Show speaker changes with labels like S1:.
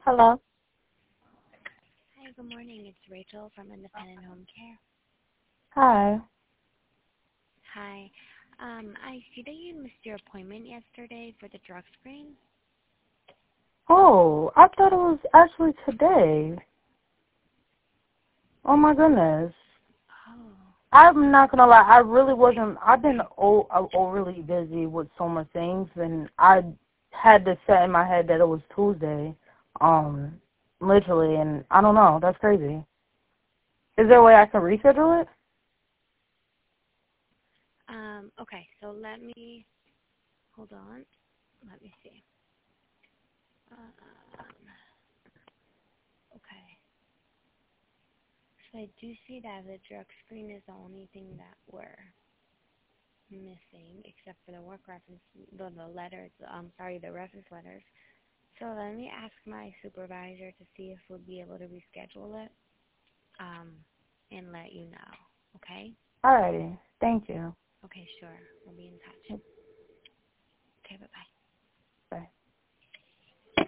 S1: Hello.
S2: Hi, good morning. It's Rachel from Independent Home Care.
S1: Hi.
S2: Hi. I see that you missed your appointment yesterday for the drug screen.
S1: Oh, I thought it was actually today. Oh my goodness.
S2: Oh.
S1: I'm not gonna lie, I really wasn't. I've been overly busy with so much things, and I had to set in my head that it was Tuesday, literally, and I don't know. That's crazy. Is there a way I can reschedule it?
S2: Okay, so hold on. Let me see. Okay. So I do see that the drug screen is the only thing that we're missing, except for the work reference, the letters, the reference letters. So let me ask my supervisor to see if we'll be able to reschedule it, and let you know. Okay?
S1: Alrighty. Thank you.
S2: Okay, sure. We'll be in touch.